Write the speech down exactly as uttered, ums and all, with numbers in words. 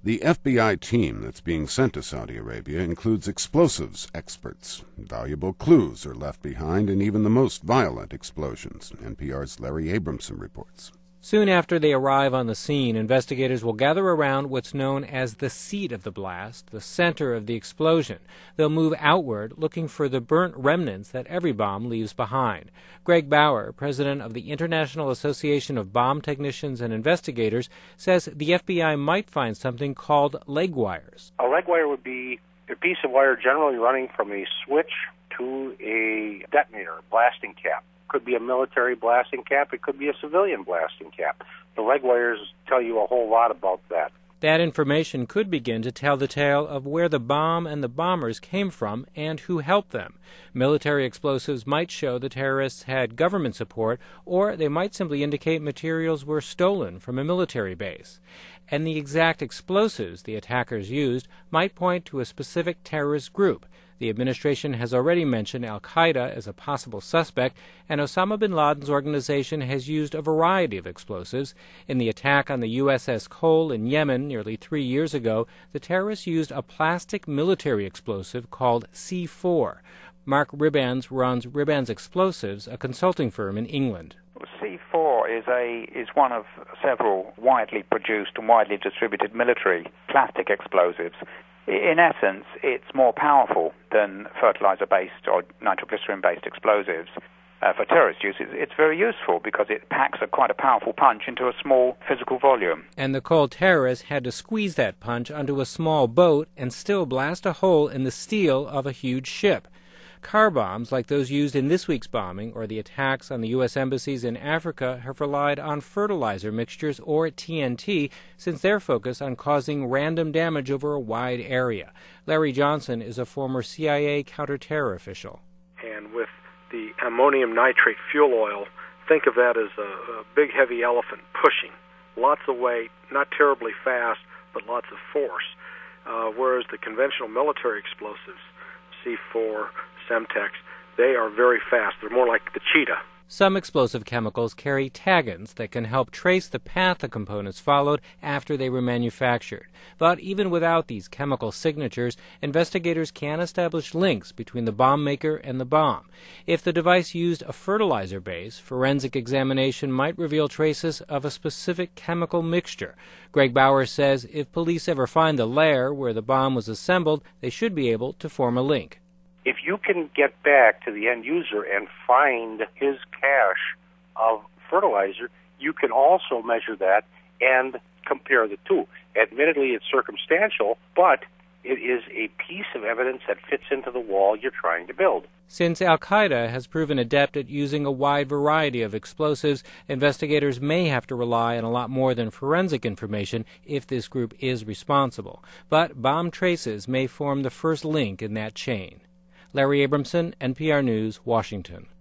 The F B I team that's being sent to Saudi Arabia includes explosives experts. Valuable clues are left behind in even the most violent explosions. N P R's Larry Abramson reports. Soon after they arrive on the scene, investigators will gather around what's known as the seat of the blast, the center of the explosion. They'll move outward, looking for the burnt remnants that every bomb leaves behind. Greg Bauer, president of the International Association of Bomb Technicians and Investigators, says the F B I might find something called leg wires. A leg wire would be a piece of wire generally running from a switch to a detonator, blasting cap. Could be a military blasting cap. It could be a civilian blasting cap. The leg wires tell you a whole lot about that. That information could begin to tell the tale of where the bomb and the bombers came from and who helped them. Military explosives might show the terrorists had government support, or they might simply indicate materials were stolen from a military base. And the exact explosives the attackers used might point to a specific terrorist group. The administration has already mentioned al-Qaeda as a possible suspect, and Osama bin Laden's organization has used a variety of explosives. In the attack on the U S S Cole in Yemen nearly three years ago, the terrorists used a plastic military explosive called C four. Mark Ribbans runs Ribbans Explosives, a consulting firm in England. C four is a is one of several widely produced and widely distributed military plastic explosives. In essence, it's more powerful than fertilizer-based or nitroglycerin-based explosives. Uh, for terrorist use, it's, it's very useful because it packs a quite a powerful punch into a small physical volume. And the Cole terrorists had to squeeze that punch onto a small boat and still blast a hole in the steel of a huge ship. Car bombs, like those used in this week's bombing or the attacks on the U S embassies in Africa, have relied on fertilizer mixtures or T N T since their focus on causing random damage over a wide area. Larry Johnson is a former C I A counterterror official. And with the ammonium nitrate fuel oil, think of that as a, a big heavy elephant pushing. Lots of weight, not terribly fast, but lots of force. Uh, whereas the conventional military explosives, C four, Semtex, they are very fast. They're more like the cheetah. Some explosive chemicals carry tag-ins that can help trace the path the components followed after they were manufactured. But even without these chemical signatures, investigators can establish links between the bomb maker and the bomb. If the device used a fertilizer base, forensic examination might reveal traces of a specific chemical mixture. Greg Bauer says if police ever find the lair where the bomb was assembled, they should be able to form a link. If you can get back to the end user and find his cache of fertilizer, you can also measure that and compare the two. Admittedly, it's circumstantial, but it is a piece of evidence that fits into the wall you're trying to build. Since al-Qaeda has proven adept at using a wide variety of explosives, investigators may have to rely on a lot more than forensic information if this group is responsible. But bomb traces may form the first link in that chain. Larry Abramson, N P R News, Washington.